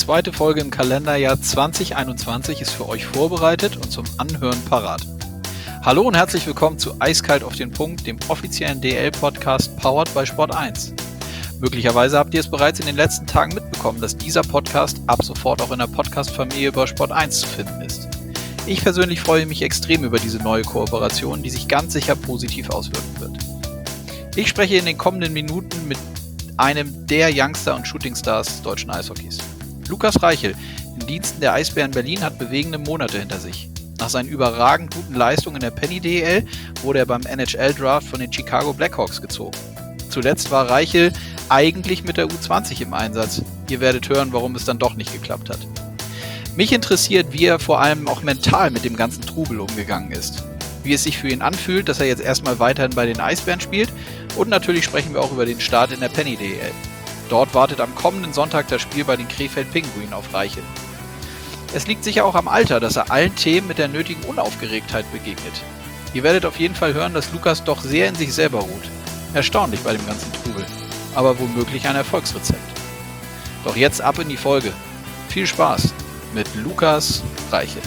zweite Folge im Kalenderjahr 2021 ist für euch vorbereitet und zum Anhören parat. Hallo und herzlich willkommen zu Eiskalt auf den Punkt, dem offiziellen DL-Podcast powered by Sport1. Möglicherweise habt ihr es bereits in den letzten Tagen mitbekommen, dass dieser Podcast ab sofort auch in der Podcast-Familie bei Sport1 zu finden ist. Ich persönlich freue mich extrem über diese neue Kooperation, die sich ganz sicher positiv auswirken wird. Ich spreche in den kommenden Minuten mit einem der Youngster und Shootingstars des deutschen Eishockeys. Lukas Reichel in Diensten der Eisbären Berlin hat bewegende Monate hinter sich. Nach seinen überragend guten Leistungen in der Penny DEL wurde er beim NHL-Draft von den Chicago Blackhawks gezogen. Zuletzt war Reichel eigentlich mit der U20 im Einsatz. Ihr werdet hören, warum es dann doch nicht geklappt hat. Mich interessiert, wie er vor allem auch mental mit dem ganzen Trubel umgegangen ist. Wie es sich für ihn anfühlt, dass er jetzt erstmal weiterhin bei den Eisbären spielt. Und natürlich sprechen wir auch über den Start in der Penny DEL. Dort wartet am kommenden Sonntag das Spiel bei den Krefeld Pinguinen auf Reichel. Es liegt sicher auch am Alter, dass er allen Themen mit der nötigen Unaufgeregtheit begegnet. Ihr werdet auf jeden Fall hören, dass Lukas doch sehr in sich selber ruht. Erstaunlich bei dem ganzen Trubel, aber womöglich ein Erfolgsrezept. Doch jetzt ab in die Folge. Viel Spaß mit Lukas Reichel.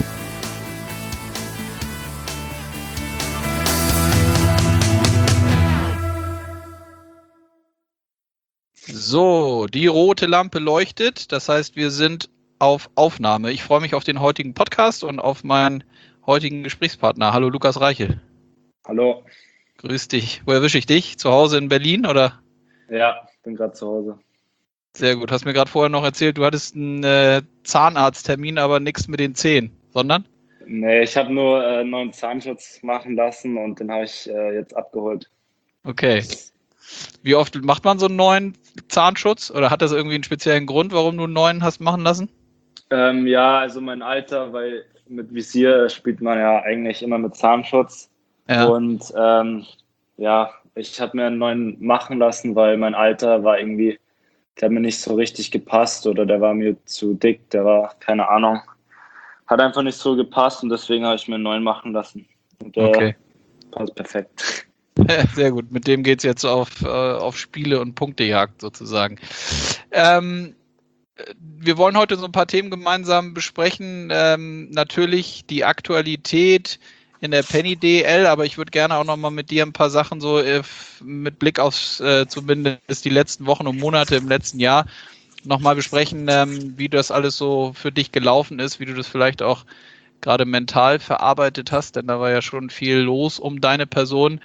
So, die rote Lampe leuchtet, das heißt, wir sind auf Aufnahme. Ich freue mich auf den heutigen Podcast und auf meinen heutigen Gesprächspartner. Hallo Lukas Reichel. Hallo. Grüß dich. Wo erwische ich dich? Zu Hause in Berlin, oder? Ja, bin gerade zu Hause. Sehr gut. Hast mir gerade vorher noch erzählt, du hattest einen Zahnarzttermin, aber nichts mit den Zähnen, sondern? Nee, ich habe nur einen neuen Zahnschutz machen lassen und den habe ich jetzt abgeholt. Okay. Wie oft macht man so einen neuen Zahnschutz? Oder hat das irgendwie einen speziellen Grund, warum du einen neuen hast machen lassen? Ja, also mein Alter, weil mit Visier spielt man ja eigentlich immer mit Zahnschutz. Ja. Und ja, ich habe mir einen neuen machen lassen, weil mein Alter war irgendwie, der hat mir nicht so richtig gepasst oder der war mir zu dick, der war, keine Ahnung, hat einfach nicht so gepasst und deswegen habe ich mir einen neuen machen lassen. Und Okay. passt perfekt. Sehr gut, mit dem geht es jetzt auf Spiele und Punktejagd sozusagen. Wir wollen heute so ein paar Themen gemeinsam besprechen. Natürlich die Aktualität in der Penny DEL, aber ich würde gerne auch nochmal mit dir ein paar Sachen so mit Blick auf zumindest die letzten Wochen und Monate im letzten Jahr nochmal besprechen, wie das alles so für dich gelaufen ist, wie du das vielleicht auch gerade mental verarbeitet hast, denn da war ja schon viel los um deine Person.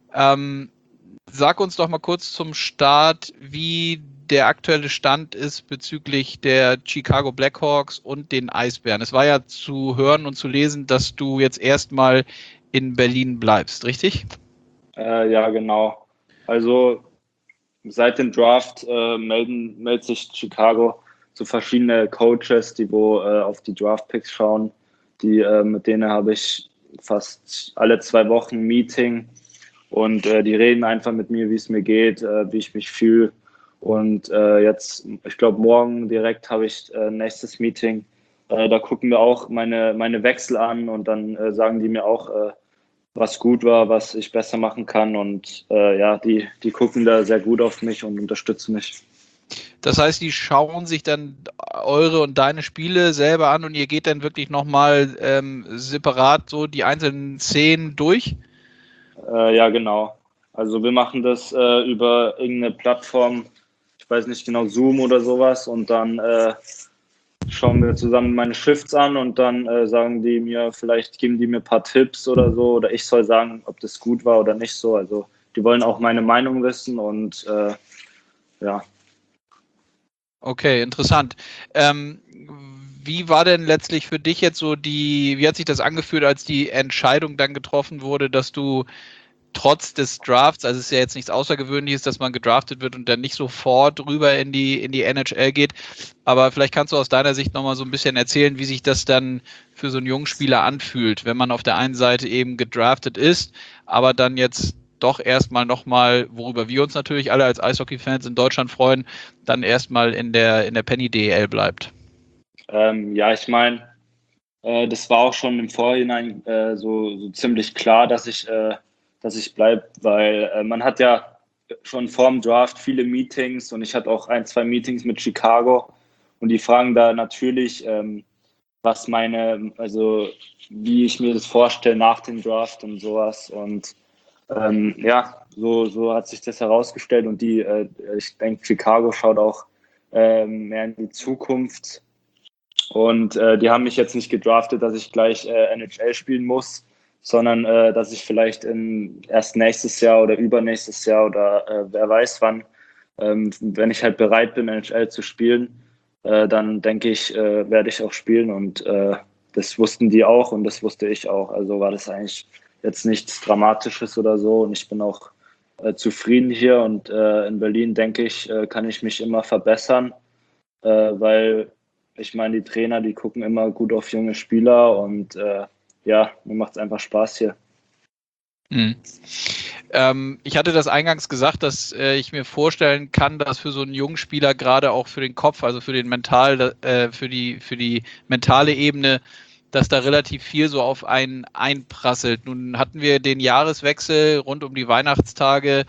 Sag uns doch mal kurz zum Start, wie der aktuelle Stand ist bezüglich der Chicago Blackhawks und den Eisbären. Es war ja zu hören und zu lesen, dass du jetzt erstmal in Berlin bleibst, richtig? Ja, genau. Also seit dem Draft meldet sich Chicago so verschiedene Coaches, die auf die Draft-Picks schauen. Mit denen habe ich fast alle 2 Wochen ein Meeting und die reden einfach mit mir, wie es mir geht, wie ich mich fühle. Und jetzt, ich glaube, morgen direkt habe ich nächstes Meeting. Da gucken wir auch meine Wechsel an und dann sagen die mir auch, was gut war, was ich besser machen kann. Und ja, die gucken da sehr gut auf mich und unterstützen mich. Das heißt, die schauen sich dann eure und deine Spiele selber an und ihr geht dann wirklich nochmal separat so die einzelnen Szenen durch? Ja, genau. Also wir machen das über irgendeine Plattform, ich weiß nicht genau, Zoom oder sowas, und dann schauen wir zusammen meine Shifts an und dann sagen die mir, vielleicht geben die mir ein paar Tipps oder so, oder ich soll sagen, ob das gut war oder nicht so. Also die wollen auch meine Meinung wissen und ja. Okay, interessant. Wie war denn letztlich für dich jetzt so wie hat sich das angefühlt, als die Entscheidung dann getroffen wurde, dass du trotz des Drafts, also es ist ja jetzt nichts Außergewöhnliches, dass man gedraftet wird und dann nicht sofort rüber in die NHL geht, aber vielleicht kannst du aus deiner Sicht nochmal so ein bisschen erzählen, wie sich das dann für so einen jungen Spieler anfühlt, wenn man auf der einen Seite eben gedraftet ist, aber dann jetzt doch erstmal nochmal, worüber wir uns natürlich alle als Eishockey-Fans in Deutschland freuen, dann erstmal in der Penny DEL bleibt. Ja, ich meine, das war auch schon im Vorhinein so ziemlich klar, dass ich bleibe, weil man hat ja schon vorm Draft viele Meetings und ich hatte auch 1, 2 Meetings mit Chicago Und die fragen da natürlich, wie ich mir das vorstelle nach dem Draft und sowas. Und so hat sich das herausgestellt. Und ich denke, Chicago schaut auch mehr in die Zukunft. Und die haben mich jetzt nicht gedraftet, dass ich gleich NHL spielen muss, sondern dass ich vielleicht erst nächstes Jahr oder übernächstes Jahr oder wer weiß wann, wenn ich halt bereit bin, NHL zu spielen, dann denke ich, werde ich auch spielen. Und das wussten die auch und das wusste ich auch. Also war das eigentlich jetzt nichts Dramatisches oder so. Und ich bin auch zufrieden hier. Und in Berlin, denke ich, kann ich mich immer verbessern, weil ich meine, die Trainer, die gucken immer gut auf junge Spieler und mir macht es einfach Spaß hier. Mhm. Ich hatte das eingangs gesagt, dass ich mir vorstellen kann, dass für so einen jungen Spieler gerade auch für den Kopf, also für den für die mentale Ebene, dass da relativ viel so auf einen einprasselt. Nun hatten wir den Jahreswechsel rund um die Weihnachtstage.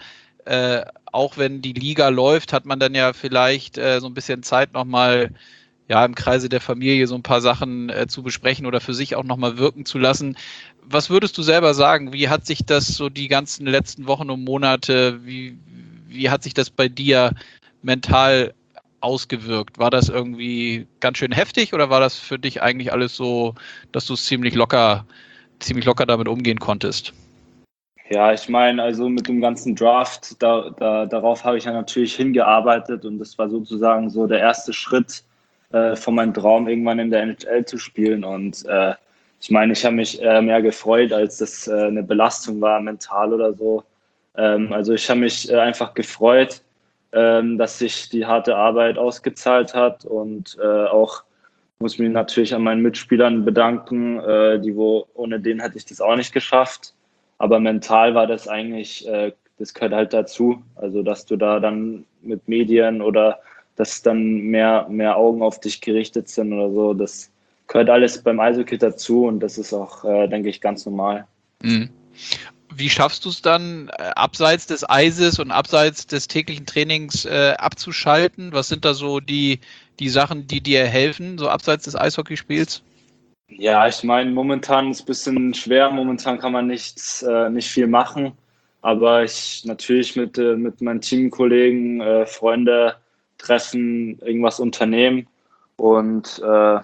Auch wenn die Liga läuft, hat man dann ja vielleicht so ein bisschen Zeit nochmal im Kreise der Familie so ein paar Sachen zu besprechen oder für sich auch nochmal wirken zu lassen. Was würdest du selber sagen? Wie hat sich das so die ganzen letzten Wochen und Monate, wie hat sich das bei dir mental ausgewirkt? War das irgendwie ganz schön heftig oder war das für dich eigentlich alles so, dass du es ziemlich locker damit umgehen konntest? Ja, ich meine, also mit dem ganzen Draft, darauf habe ich ja natürlich hingearbeitet und das war sozusagen so der erste Schritt von meinem Traum, irgendwann in der NHL zu spielen. Und ich meine, ich habe mich mehr gefreut, als das eine Belastung war, mental oder so. Also ich habe mich einfach gefreut, dass sich die harte Arbeit ausgezahlt hat und auch muss mich natürlich an meinen Mitspielern bedanken, ohne den hätte ich das auch nicht geschafft. Aber mental war das eigentlich, das gehört halt dazu. Also, dass du da dann mit Medien oder dass dann mehr Augen auf dich gerichtet sind oder so, das gehört alles beim Eishockey dazu und das ist auch, denke ich, ganz normal. Mhm. Wie schaffst du es dann, abseits des Eises und abseits des täglichen Trainings abzuschalten? Was sind da so die Sachen, die dir helfen, so abseits des Eishockeyspiels? Ja, ich meine, momentan ist es ein bisschen schwer. Momentan kann man nicht viel machen. Aber ich natürlich mit meinen Teamkollegen, Freunde treffen, irgendwas unternehmen und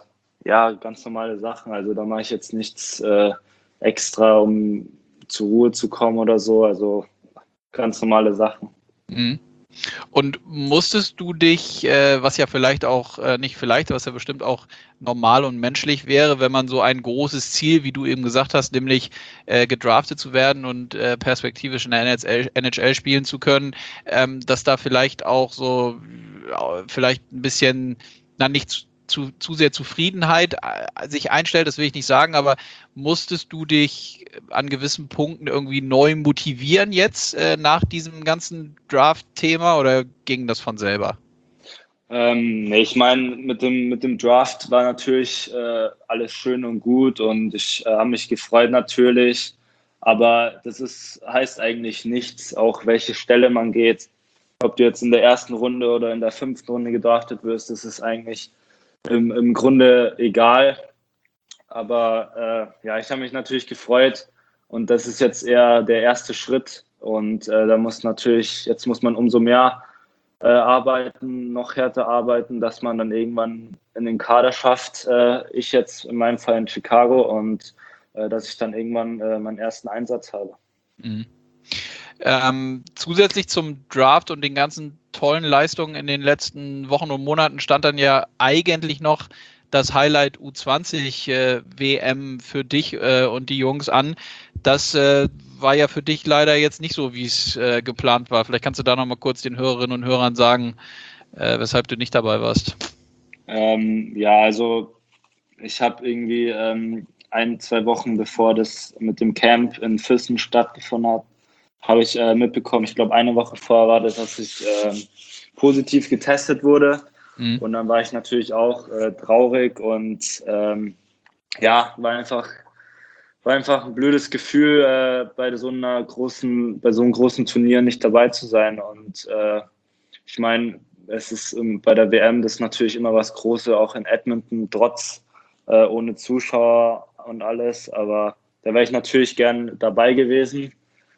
ganz normale Sachen. Also da mache ich jetzt nichts extra, um zur Ruhe zu kommen oder so. Also ganz normale Sachen. Mhm. Und musstest du dich, was ja vielleicht auch, nicht vielleicht, was ja bestimmt auch normal und menschlich wäre, wenn man so ein großes Ziel, wie du eben gesagt hast, nämlich gedraftet zu werden und perspektivisch in der NHL spielen zu können, dass da vielleicht auch so, vielleicht ein bisschen, nicht zu sehr Zufriedenheit sich einstellt, das will ich nicht sagen, aber musstest du dich an gewissen Punkten irgendwie neu motivieren jetzt nach diesem ganzen Draft-Thema oder ging das von selber? Nee, ich meine, mit dem Draft war natürlich alles schön und gut und ich habe mich gefreut natürlich, aber heißt eigentlich nichts, auch welche Stelle man geht. Ob du jetzt in der ersten Runde oder in der 5. Runde gedraftet wirst, das ist eigentlich im Grunde egal. Aber ich habe mich natürlich gefreut und das ist jetzt eher der erste Schritt und jetzt muss man umso mehr arbeiten, noch härter arbeiten, dass man dann irgendwann in den Kader schafft. Ich jetzt in meinem Fall in Chicago und dass ich dann irgendwann meinen ersten Einsatz habe. Mhm. Zusätzlich zum Draft und den ganzen tollen Leistungen in den letzten Wochen und Monaten stand dann ja eigentlich noch das Highlight U20 WM für dich und die Jungs an. Das war ja für dich leider jetzt nicht so, wie es geplant war. Vielleicht kannst du da noch mal kurz den Hörerinnen und Hörern sagen, weshalb du nicht dabei warst. Also ich habe irgendwie 1-2 Wochen bevor das mit dem Camp in Füssen stattgefunden hat, habe ich mitbekommen, ich glaube 1 Woche vorher war das, dass ich positiv getestet wurde. Mhm. Und dann war ich natürlich auch traurig und war einfach ein blödes Gefühl, bei so einem großen Turnier nicht dabei zu sein. Und ich meine, es ist bei der WM das ist natürlich immer was Großes, auch in Edmonton, trotz ohne Zuschauer und alles. Aber da wäre ich natürlich gern dabei gewesen.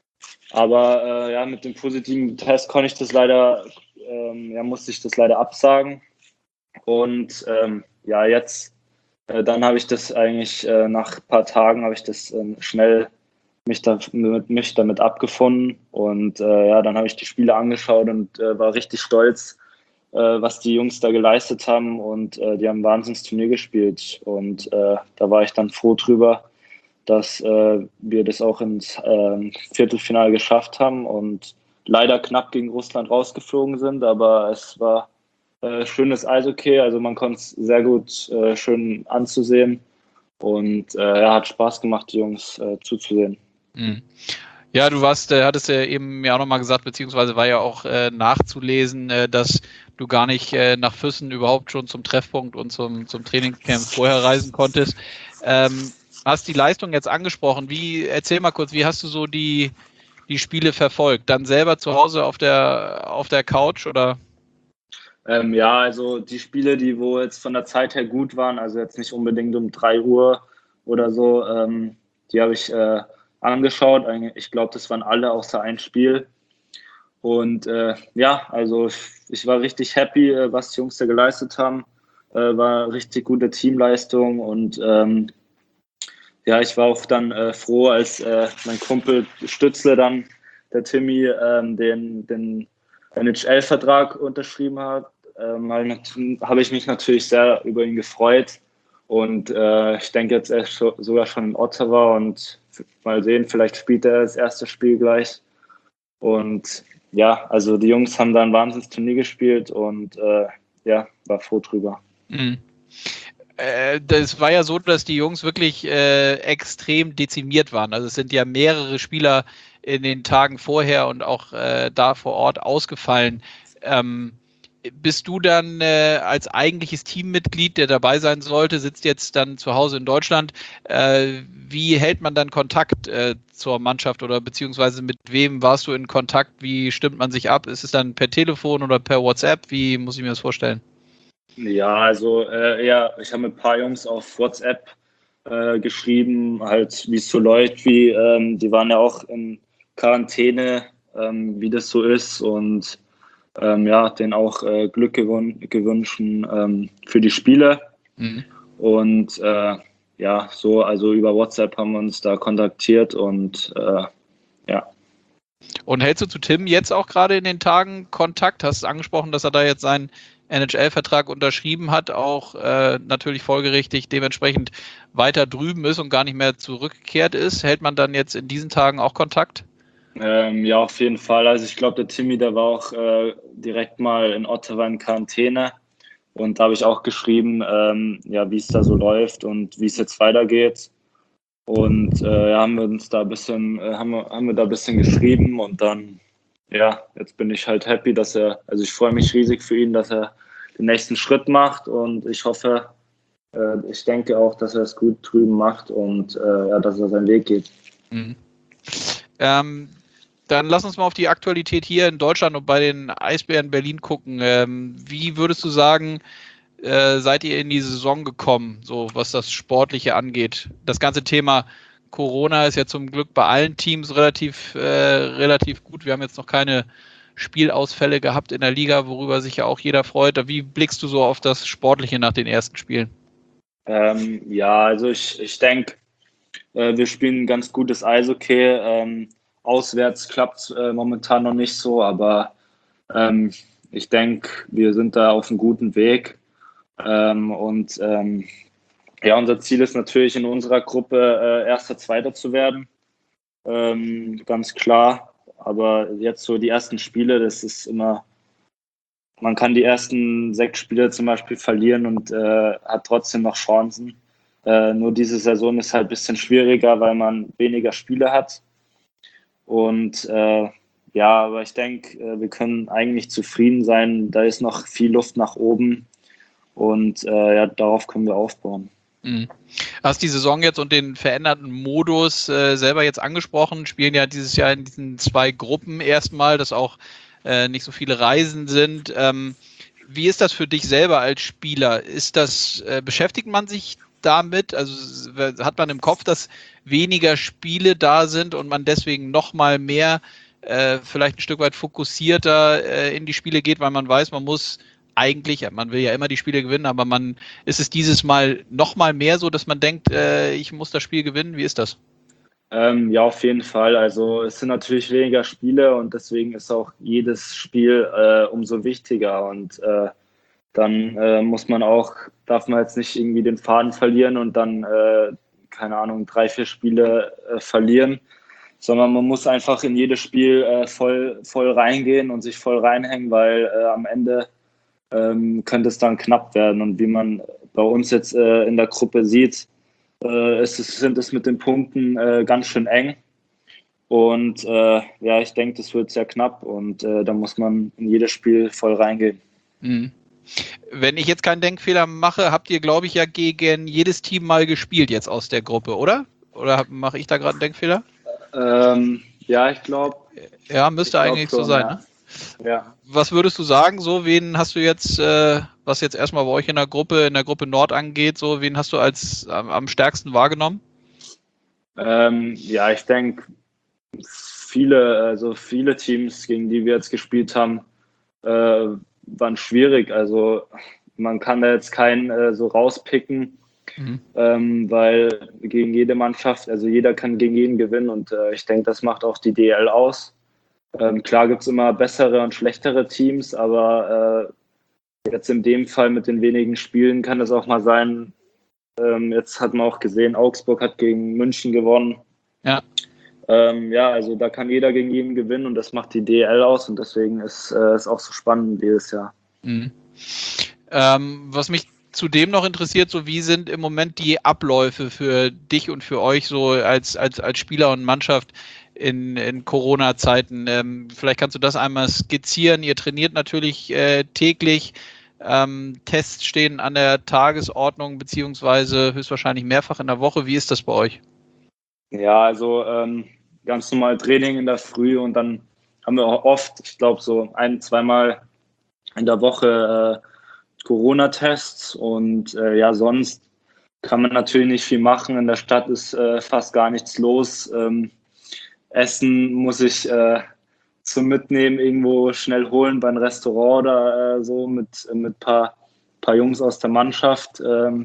Aber ja, mit dem positiven Test konnte ich das leider, musste ich das leider absagen. Und ja, jetzt, dann habe ich das eigentlich nach ein paar Tagen habe ich das schnell mich damit abgefunden. Und ja, dann habe ich die Spiele angeschaut und war richtig stolz, was die Jungs da geleistet haben. Und die haben ein Wahnsinnsturnier gespielt. Und da war ich dann froh drüber, dass wir das auch ins Viertelfinale geschafft haben und leider knapp gegen Russland rausgeflogen sind, aber es war schönes Eishockey, also man konnte es sehr gut schön anzusehen und ja, hat Spaß gemacht, die Jungs zuzusehen. Mhm. Ja, du hattest ja eben ja auch nochmal gesagt, beziehungsweise war ja auch nachzulesen, dass du gar nicht nach Füssen überhaupt schon zum Treffpunkt und zum Trainingscamp vorher reisen konntest. Hast die Leistung jetzt angesprochen. Erzähl mal kurz, wie hast du so die Spiele verfolgt? Dann selber zu Hause auf der Couch oder? Ja, also die Spiele, wo jetzt von der Zeit her gut waren, also jetzt nicht unbedingt um 3 Uhr oder so, die habe ich angeschaut. Ich glaube, das waren alle außer ein Spiel. Und ja, also ich war richtig happy, was die Jungs da geleistet haben. War eine richtig gute Teamleistung und ja, ich war auch dann froh, als mein Kumpel Stützle dann, der Timmy, den NHL-Vertrag unterschrieben hat. Habe ich mich natürlich sehr über ihn gefreut. Und ich denke jetzt sogar schon in Ottawa und mal sehen, vielleicht spielt er das erste Spiel gleich. Und ja, also die Jungs haben da ein Wahnsinnsturnier gespielt und ja, war froh drüber. Mhm. Das war ja so, dass die Jungs wirklich extrem dezimiert waren. Also es sind ja mehrere Spieler in den Tagen vorher und auch da vor Ort ausgefallen. Bist du dann als eigentliches Teammitglied, der dabei sein sollte, sitzt jetzt dann zu Hause in Deutschland? Wie hält man dann Kontakt zur Mannschaft oder beziehungsweise mit wem warst du in Kontakt? Wie stimmt man sich ab? Ist es dann per Telefon oder per WhatsApp? Wie muss ich mir das vorstellen? Ja, also ja, ich habe mit ein paar Jungs auf WhatsApp geschrieben, halt wie es so läuft, die waren ja auch in Quarantäne, wie das so ist und ja, denen auch Glück gewünscht für die Spiele. Mhm. Und ja, so, also über WhatsApp haben wir uns da kontaktiert und ja. Und hältst du zu Tim jetzt auch gerade in den Tagen Kontakt? Hast du angesprochen, dass er da jetzt seinen NHL-Vertrag unterschrieben hat, auch natürlich folgerichtig dementsprechend weiter drüben ist und gar nicht mehr zurückgekehrt ist. Hält man dann jetzt in diesen Tagen auch Kontakt? Ja, auf jeden Fall. Also ich glaube, der Timmy, der war auch direkt mal in Ottawa in Quarantäne und da habe ich auch geschrieben, ja, wie es da so läuft und wie es jetzt weitergeht. Und ja, haben wir da ein bisschen geschrieben und dann, ja, jetzt bin ich halt happy, also ich freue mich riesig für ihn, dass er den nächsten Schritt macht und ich hoffe, ich denke auch, dass er es gut drüben macht und ja, dass er seinen Weg geht. Mhm. Dann lass uns mal auf die Aktualität hier in Deutschland und bei den Eisbären Berlin gucken. Wie würdest du sagen, seid ihr in die Saison gekommen, so was das Sportliche angeht? Das ganze Thema Corona ist ja zum Glück bei allen Teams relativ gut. Wir haben jetzt noch keine Spielausfälle gehabt in der Liga, worüber sich ja auch jeder freut. Wie blickst du so auf das Sportliche nach den ersten Spielen? Ja, also ich denke, wir spielen ein ganz gutes Eishockey. Auswärts klappt es momentan noch nicht so, aber ich denke, wir sind da auf einem guten Weg. Und ja, unser Ziel ist natürlich in unserer Gruppe Erster, Zweiter zu werden. Ganz klar. Aber jetzt so die ersten Spiele, das ist immer, man kann die ersten 6 Spiele zum Beispiel verlieren und hat trotzdem noch Chancen. Nur diese Saison ist halt ein bisschen schwieriger, weil man weniger Spiele hat. Und ja, aber ich denke, wir können eigentlich zufrieden sein. Da ist noch viel Luft nach oben. Und ja, darauf können wir aufbauen. Mhm. Hast die Saison jetzt und den veränderten Modus selber jetzt angesprochen, spielen ja dieses Jahr in diesen 2 Gruppen erstmal, dass auch nicht so viele Reisen sind. Wie ist das für dich selber als Spieler? Beschäftigt man sich damit? Also hat man im Kopf, dass weniger Spiele da sind und man deswegen noch mal mehr vielleicht ein Stück weit fokussierter in die Spiele geht, weil man weiß, man muss eigentlich, man will ja immer die Spiele gewinnen, aber ist es dieses Mal noch mal mehr so, dass man denkt, ich muss das Spiel gewinnen? Wie ist das? Ja, auf jeden Fall. Also es sind natürlich weniger Spiele und deswegen ist auch jedes Spiel umso wichtiger. Und dann darf man jetzt nicht irgendwie den Faden verlieren und dann, keine Ahnung, 3, 4 Spiele verlieren, sondern man muss einfach in jedes Spiel voll reingehen und sich voll reinhängen, weil am Ende könnte es dann knapp werden. Und wie man bei uns jetzt in der Gruppe sieht, sind es mit den Punkten ganz schön eng. Und ich denke, das wird sehr knapp und da muss man in jedes Spiel voll reingehen. Mhm. Wenn ich jetzt keinen Denkfehler mache, habt ihr, glaube ich, ja gegen jedes Team mal gespielt jetzt aus der Gruppe, oder? Oder mache ich da gerade einen Denkfehler? Ja, ich glaube. Ja, müsste eigentlich so sein, ja. ne? Ja. Was würdest du sagen, so wen hast du jetzt, was jetzt erstmal bei euch in der Gruppe Nord angeht, so wen hast du als am stärksten wahrgenommen? Ich denke, viele Teams, gegen die wir jetzt gespielt haben, waren schwierig. Also man kann da jetzt keinen so rauspicken, weil gegen jede Mannschaft, also jeder kann gegen jeden gewinnen und ich denke, das macht auch die DL aus. Klar gibt es immer bessere und schlechtere Teams, aber jetzt in dem Fall mit den wenigen Spielen kann es auch mal sein, jetzt hat man auch gesehen, Augsburg hat gegen München gewonnen. Ja. Also da kann jeder gegen jeden gewinnen und das macht die DL aus und deswegen ist es auch so spannend dieses Jahr. Mhm. Was mich zudem noch interessiert, so wie sind im Moment die Abläufe für dich und für euch so als Spieler und Mannschaft in Corona-Zeiten? Vielleicht kannst du das einmal skizzieren. Ihr trainiert natürlich täglich. Tests stehen an der Tagesordnung beziehungsweise höchstwahrscheinlich mehrfach in der Woche. Wie ist das bei euch? Ja, also ganz normal Training in der Früh und dann haben wir auch oft, ich glaube so 1-2 Mal in der Woche Corona-Tests und sonst kann man natürlich nicht viel machen. In der Stadt ist fast gar nichts los. Essen muss ich zum Mitnehmen irgendwo schnell holen bei einem Restaurant oder so mit paar Jungs aus der Mannschaft.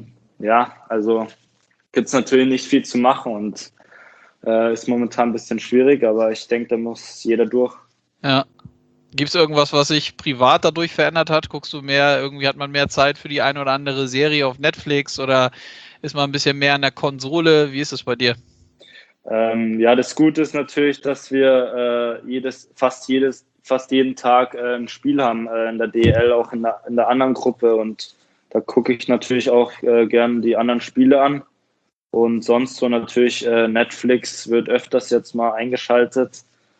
Also gibt es natürlich nicht viel zu machen und ist momentan ein bisschen schwierig, aber ich denke, da muss jeder durch. Ja. Gibt es irgendwas, was sich privat dadurch verändert hat? Guckst du mehr, irgendwie hat man mehr Zeit für die eine oder andere Serie auf Netflix oder ist man ein bisschen mehr an der Konsole? Wie ist es bei dir? Das Gute ist natürlich, dass wir fast jeden Tag ein Spiel haben in der DL, auch in der anderen Gruppe und da gucke ich natürlich auch gern die anderen Spiele an. Und sonst so natürlich Netflix wird öfters jetzt mal eingeschaltet.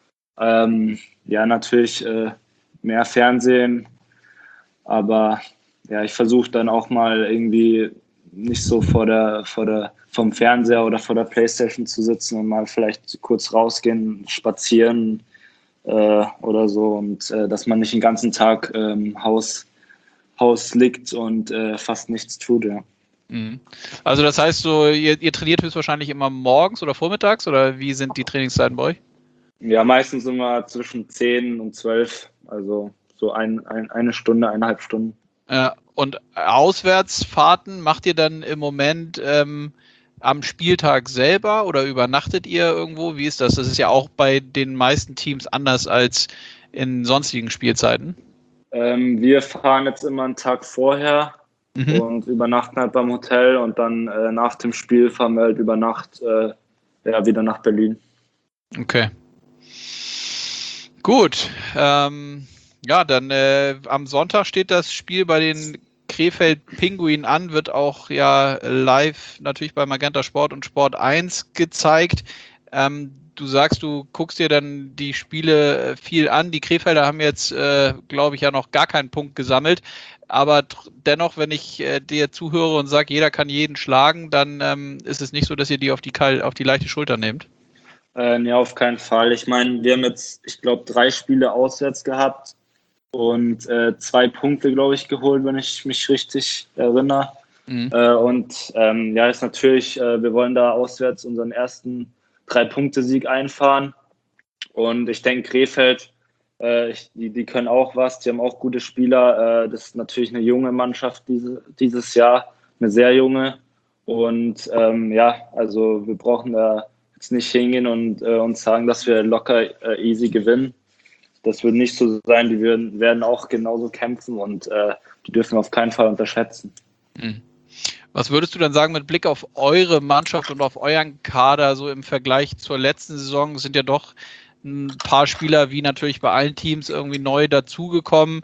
Natürlich mehr Fernsehen. Aber ja, ich versuche dann auch mal irgendwie nicht so vom Fernseher oder vor der Playstation zu sitzen und mal vielleicht kurz rausgehen, spazieren oder so. Und dass man nicht den ganzen Tag im Haus liegt und fast nichts tut, ja. Also das heißt so, ihr trainiert höchstwahrscheinlich immer morgens oder vormittags oder wie sind die Trainingszeiten bei euch? Ja, meistens immer zwischen 10 und 12, also so eine Stunde, 1,5 Stunden. Und Auswärtsfahrten macht ihr dann im Moment am Spieltag selber oder übernachtet ihr irgendwo? Wie ist das? Das ist ja auch bei den meisten Teams anders als in sonstigen Spielzeiten. Wir fahren jetzt immer einen Tag vorher und übernachten halt beim Hotel und dann nach dem Spiel fahren wir halt über Nacht wieder nach Berlin. Okay. Gut. Dann am Sonntag steht das Spiel bei den Krefeld Pinguinen an, wird auch ja live natürlich bei Magenta Sport und Sport 1 gezeigt. Du sagst, du guckst dir dann die Spiele viel an. Die Krefelder haben jetzt, glaube ich, ja noch gar keinen Punkt gesammelt. Aber dennoch, wenn ich dir zuhöre und sage, jeder kann jeden schlagen, dann ist es nicht so, dass ihr die auf die leichte Schulter nehmt. Nee, auf keinen Fall. Ich meine, wir haben jetzt, ich glaube, 3 Spiele auswärts gehabt und 2 Punkte, glaube ich, geholt, wenn ich mich richtig erinnere. Mhm. Ja, ist natürlich, wir wollen da auswärts unseren ersten 3-Punkte-Sieg einfahren. Und ich denke, Krefeld, die können auch was, die haben auch gute Spieler. Das ist natürlich eine junge Mannschaft dieses Jahr, eine sehr junge. Und ja, also wir brauchen da jetzt nicht hingehen und uns sagen, dass wir locker easy gewinnen. Das wird nicht so sein, die werden auch genauso kämpfen und die dürfen wir auf keinen Fall unterschätzen. Mhm. Was würdest du dann sagen mit Blick auf eure Mannschaft und auf euren Kader, so im Vergleich zur letzten Saison? Es sind ja doch ein paar Spieler, wie natürlich bei allen Teams, irgendwie neu dazugekommen.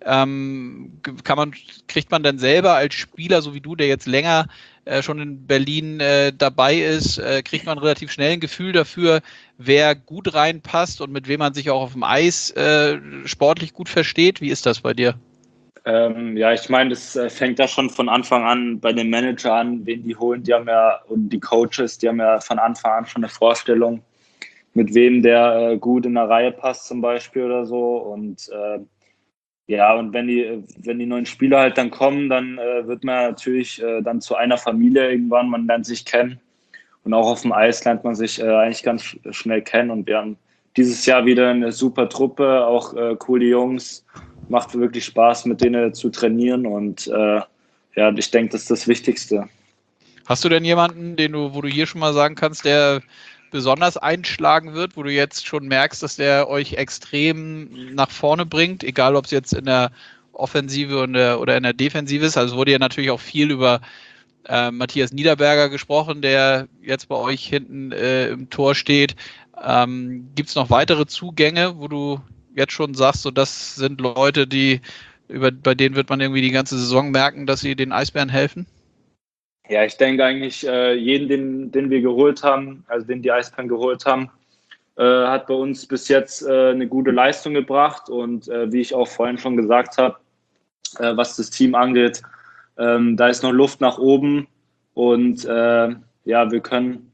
Kriegt man dann selber als Spieler, so wie du, der jetzt länger schon in Berlin dabei ist, kriegt man relativ schnell ein Gefühl dafür, wer gut reinpasst und mit wem man sich auch auf dem Eis sportlich gut versteht? Wie ist das bei dir? Ja, ich meine, das fängt ja schon von Anfang an bei den Manager an, wen die holen. Die haben ja, und die Coaches, die haben ja von Anfang an schon eine Vorstellung, mit wem der gut in der Reihe passt zum Beispiel oder so. Und ja, und wenn die neuen Spieler halt dann kommen, dann wird man natürlich dann zu einer Familie irgendwann. Man lernt sich kennen. Und auch auf dem Eis lernt man sich eigentlich ganz schnell kennen. Und wir haben dieses Jahr wieder eine super Truppe, auch coole Jungs. Macht wirklich Spaß, mit denen zu trainieren. Und ja, ich denke, das ist das Wichtigste. Hast du denn jemanden, wo du hier schon mal sagen kannst, der besonders einschlagen wird, wo du jetzt schon merkst, dass der euch extrem nach vorne bringt, egal ob es jetzt in der Offensive oder in der Defensive ist? Also wurde ja natürlich auch viel über Matthias Niederberger gesprochen, der jetzt bei euch hinten im Tor steht. Gibt es noch weitere Zugänge, wo du jetzt schon sagst, so das sind Leute, bei denen wird man irgendwie die ganze Saison merken, dass sie den Eisbären helfen? Ja, ich denke eigentlich, jeden, den wir geholt haben, also den die Eisbären geholt haben, hat bei uns bis jetzt eine gute Leistung gebracht. Und wie ich auch vorhin schon gesagt habe, was das Team angeht, da ist noch Luft nach oben. Und ja, wir können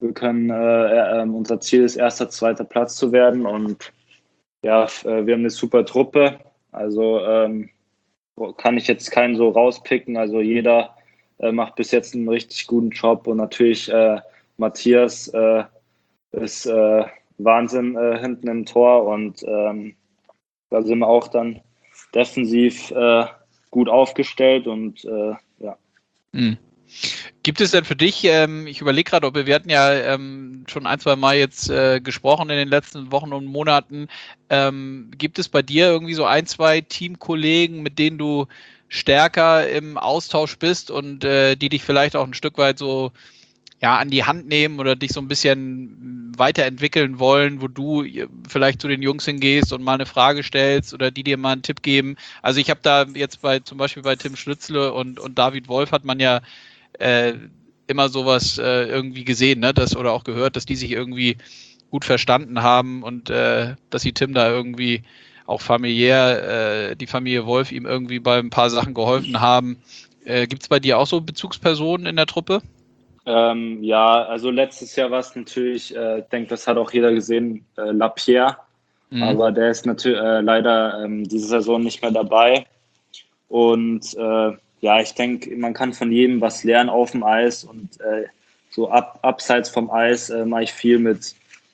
unser Ziel ist, 1., 2. Platz zu werden. Und ja, wir haben eine super Truppe. Also kann ich jetzt keinen so rauspicken. Also jeder macht bis jetzt einen richtig guten Job. Und natürlich Matthias ist Wahnsinn hinten im Tor. Und da sind wir auch dann defensiv gut aufgestellt. Und ja. Hm. Gibt es denn für dich, ich überlege gerade, wir hatten ja schon 1-2 Mal jetzt gesprochen in den letzten Wochen und Monaten, gibt es bei dir irgendwie so 1-2 Teamkollegen, mit denen du stärker im Austausch bist und die dich vielleicht auch ein Stück weit so an die Hand nehmen oder dich so ein bisschen weiterentwickeln wollen, wo du vielleicht zu den Jungs hingehst und mal eine Frage stellst oder die dir mal einen Tipp geben? Also ich habe da jetzt zum Beispiel bei Tim Schlützle und David Wolf hat man ja immer sowas irgendwie gesehen, ne? Oder auch gehört, dass die sich irgendwie gut verstanden haben und dass sie Tim da irgendwie auch familiär, die Familie Wolf ihm irgendwie bei ein paar Sachen geholfen haben. Gibt es bei dir auch so Bezugspersonen in der Truppe? Ja, also letztes Jahr war es natürlich, ich denke, das hat auch jeder gesehen, Lapierre. Mhm. Aber der ist natürlich leider diese Saison nicht mehr dabei. Und ja, ich denke, man kann von jedem was lernen auf dem Eis. Und so abseits vom Eis mache ich viel mit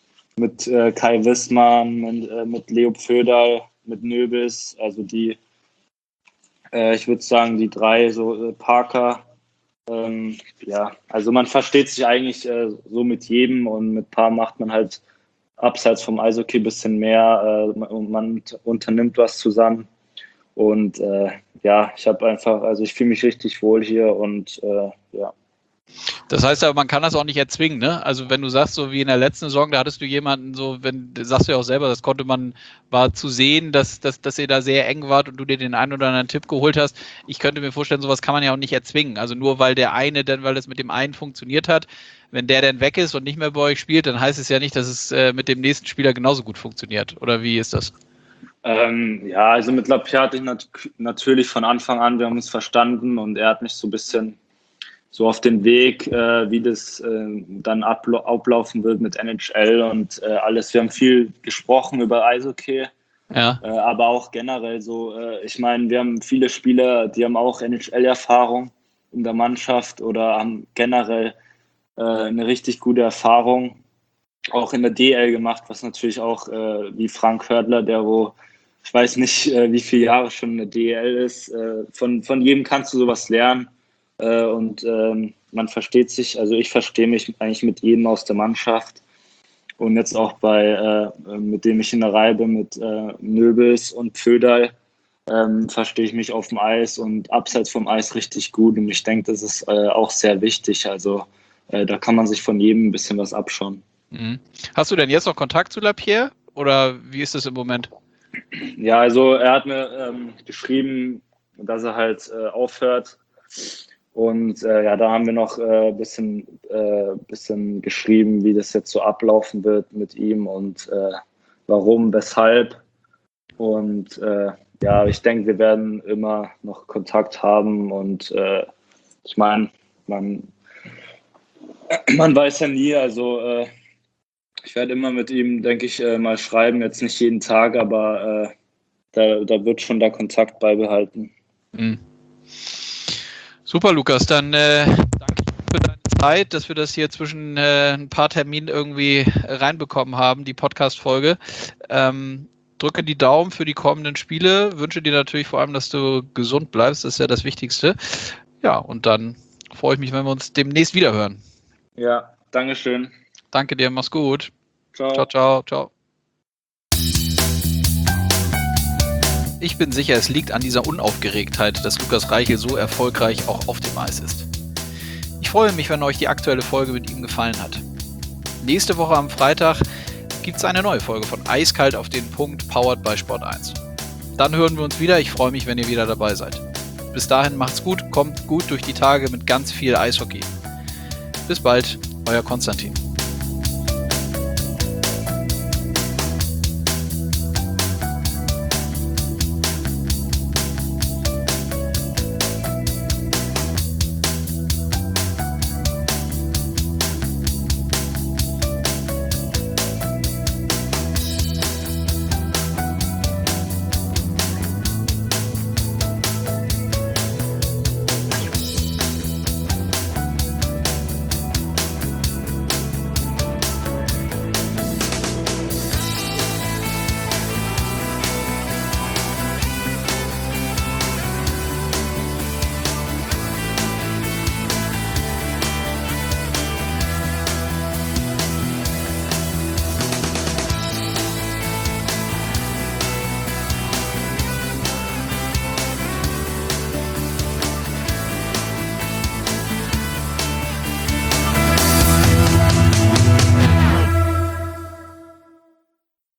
Kai Wissmann, mit Leo Pföderl, mit Nöbis. Also ich würde sagen, die 3, so Parker. Ja, also man versteht sich eigentlich so mit jedem und mit ein paar macht man halt abseits vom Eishockey ein bisschen mehr und man unternimmt was zusammen. Und ja, ich fühle mich richtig wohl hier und ja. Das heißt aber, man kann das auch nicht erzwingen, ne? Also wenn du sagst, so wie in der letzten Saison, da hattest du jemanden sagst du ja auch selber, war zu sehen, dass ihr da sehr eng wart und du dir den einen oder anderen Tipp geholt hast. Ich könnte mir vorstellen, sowas kann man ja auch nicht erzwingen. Also nur weil weil das mit dem einen funktioniert hat, wenn der dann weg ist und nicht mehr bei euch spielt, dann heißt es ja nicht, dass es mit dem nächsten Spieler genauso gut funktioniert. Oder wie ist das? Ja, also mit Lapierre hatte ich natürlich von Anfang an, wir haben uns verstanden und er hat mich so ein bisschen so auf den Weg, wie das dann ablaufen wird mit NHL und alles. Wir haben viel gesprochen über Eishockey Ja. Aber auch generell so, ich meine, wir haben viele Spieler, die haben auch NHL-Erfahrung in der Mannschaft oder haben generell eine richtig gute Erfahrung auch in der DL gemacht, was natürlich auch wie Frank Hördler, ich weiß nicht, wie viele Jahre schon in der DL ist, von jedem kannst du sowas lernen und man versteht sich, also ich verstehe mich eigentlich mit jedem aus der Mannschaft und jetzt auch mit dem ich in der Reihe bin, mit Nöbels und Pföderl, verstehe ich mich auf dem Eis und abseits vom Eis richtig gut und ich denke, das ist auch sehr wichtig, also da kann man sich von jedem ein bisschen was abschauen. Mhm. Hast du denn jetzt noch Kontakt zu Lapierre oder wie ist es im Moment? Ja, also er hat mir geschrieben, dass er halt aufhört und ja, da haben wir noch ein bisschen geschrieben, wie das jetzt so ablaufen wird mit ihm und warum, weshalb und ja, ich denke, wir werden immer noch Kontakt haben und ich meine, man weiß ja nie, also ich werde immer mit ihm, denke ich, mal schreiben, jetzt nicht jeden Tag, aber da wird schon der Kontakt beibehalten. Mhm. Super, Lukas, dann danke ich für deine Zeit, dass wir das hier zwischen ein paar Terminen irgendwie reinbekommen haben, die Podcast-Folge. Drücke die Daumen für die kommenden Spiele, wünsche dir natürlich vor allem, dass du gesund bleibst, das ist ja das Wichtigste. Ja, und dann freue ich mich, wenn wir uns demnächst wiederhören. Ja, Dankeschön. Danke dir, mach's gut. Ciao. Ciao, ciao, ciao. Ich bin sicher, es liegt an dieser Unaufgeregtheit, dass Lukas Reichel so erfolgreich auch auf dem Eis ist. Ich freue mich, wenn euch die aktuelle Folge mit ihm gefallen hat. Nächste Woche am Freitag gibt es eine neue Folge von Eiskalt auf den Punkt, powered by Sport 1. Dann hören wir uns wieder. Ich freue mich, wenn ihr wieder dabei seid. Bis dahin macht's gut, kommt gut durch die Tage mit ganz viel Eishockey. Bis bald, euer Konstantin.